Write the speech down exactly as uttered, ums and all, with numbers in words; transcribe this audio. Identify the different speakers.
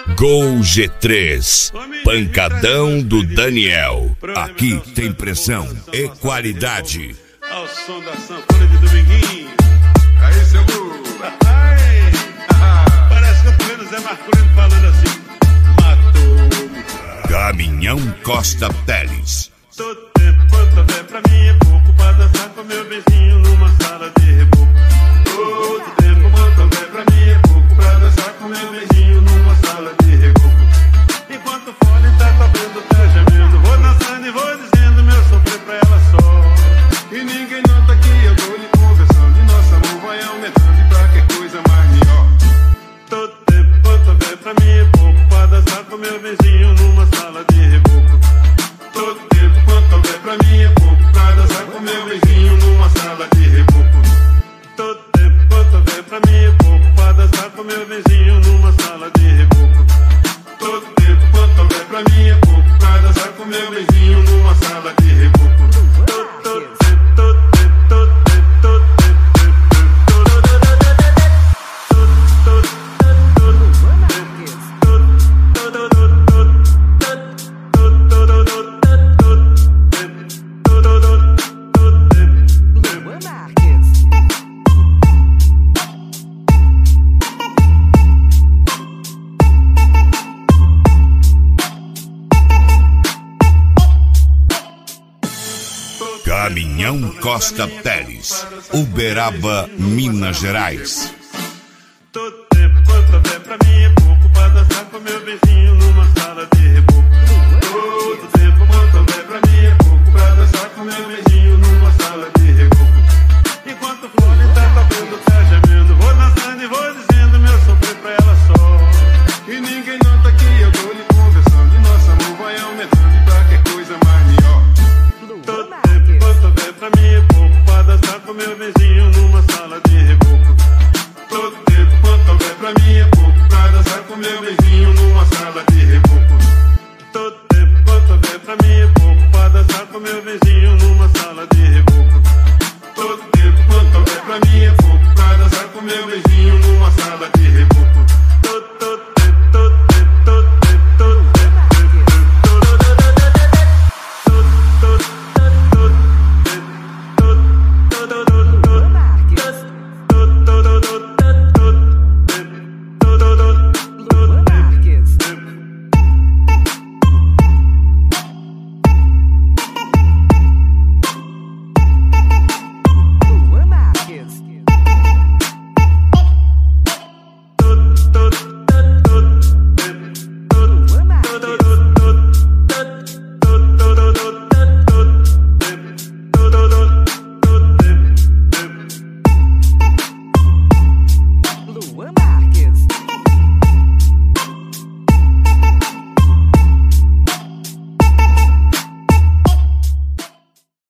Speaker 1: Gol G três, pancadão do Daniel. Aqui tem pressão e qualidade.
Speaker 2: Ao som da sanfona de Dominguinho.
Speaker 3: Aí, seu Gol.
Speaker 2: Parece que eu tô vendo o Zé Marculino falando assim: matou.
Speaker 1: Caminhão Costa Teles.
Speaker 2: Todo tempo quanto houver pra mim é pouco pra dançar com meu beijinho numa sala de reboco. Todo tempo quanto houver pra mim é pouco pra dançar com meu beijinho numa sala de reboco. Enquanto o fone tá tocando, tá gemendo, vou dançando e vou dizendo meu sofrer pra ela só.
Speaker 3: E ninguém nota que eu tô lhe conversando e nosso amor vai aumentando e pra que coisa mais melhor.
Speaker 2: Todo tempo quanto houver pra mim é pouco pra dançar com meu beijinho numa sala de reboco.
Speaker 3: Todo tempo quanto houver pra mim é pouco pra dançar com meu beijinho numa sala de reboco.
Speaker 2: Todo tempo quanto houver pra mim é pouco pra dançar com meu beijinho numa sala de reboco.
Speaker 3: Todo tempo quanto houver pra mim é pouco pra dançar com meu beijinho numa sala de reboco.
Speaker 2: Todo, todo tempo, todo tempo, todo tempo, todo tempo, todo
Speaker 1: Caminhão Costa Teles, Uberaba, Minas Gerais.
Speaker 2: Todo tempo quanto houver pra mim é pouco pra dançar com meu beijinho numa sala de reboco.
Speaker 3: Todo tempo quanto houver pra mim é pouco pra dançar com meu beijinho numa sala de